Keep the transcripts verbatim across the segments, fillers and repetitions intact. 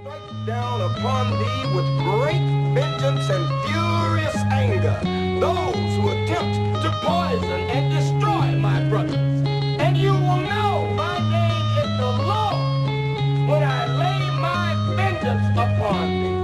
strike down upon thee with great vengeance and furious anger those who attempt to poison and destroy my brothers. And you will know my name is the Lord when I lay my vengeance upon thee.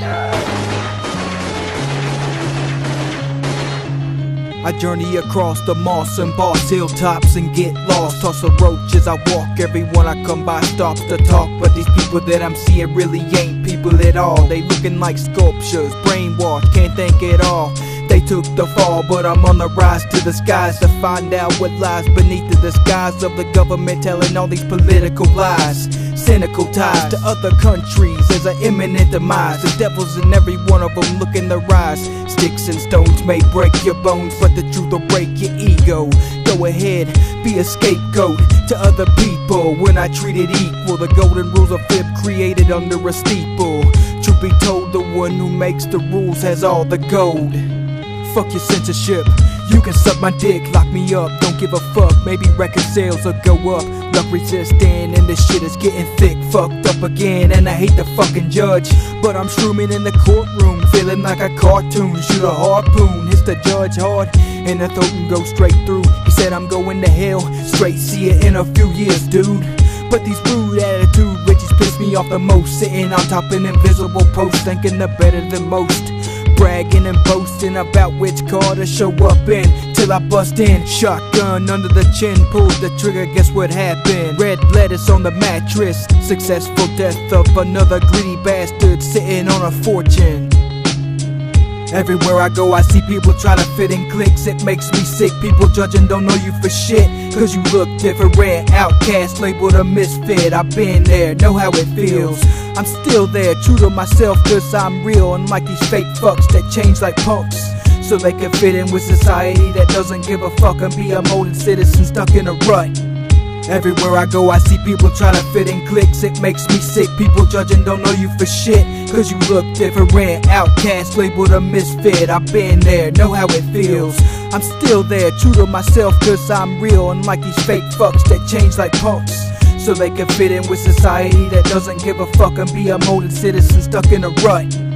I journey across the moss and boss hilltops and get lost. Toss a roach as I walk, everyone I come by stops to talk. But these people that I'm seeing really ain't people at all. They looking like sculptures, brainwashed, can't think at all. They took the fall, but I'm on the rise to the skies to find out what lies beneath the disguise of the government telling all these political lies. Cynical ties to other countries as an imminent demise. The devil's in every one of them looking to rise. Sticks and stones may break your bones, but the truth will break your ego. Go ahead, be a scapegoat to other people when I treat it equal. The golden rules of fib created under a steeple. Truth be told, the one who makes the rules has all the gold. Fuck your censorship, you can suck my dick, lock me up, don't give a fuck. Maybe record sales will go up, love resisting, and this shit is getting thick. Fucked up again, and I hate the fucking judge, but I'm shrooming in the courtroom, feeling like a cartoon. Shoot a harpoon, hits the judge hard, and the throat and go straight through. He said I'm going to hell, straight see it in a few years, dude. But these rude attitude bitches piss me off the most. Sitting on top an invisible post, thinking they're better than most. Bragging and boasting about which car to show up in, till I bust in. Shotgun under the chin, pulled the trigger, guess what happened? Red letters on the mattress, successful death of another greedy bastard sitting on a fortune. Everywhere I go I see people try to fit in cliques. It makes me sick, people judging don't know you for shit, cause you look different, outcast, labeled a misfit. I've been there, know how it feels. I'm still there, true to myself cause I'm real. Unlike these fake fucks that change like punks so they can fit in with society that doesn't give a fuck and be a modern citizen stuck in a rut. Everywhere I go I see people try to fit in cliques. It makes me sick, people judging don't know you for shit, cause you look different, outcast, labeled a misfit. I've been there, know how it feels. I'm still there, true to myself cause I'm real. Unlike these fake fucks that change like punks so they can fit in with society that doesn't give a fuck and be a modern citizen stuck in a rut.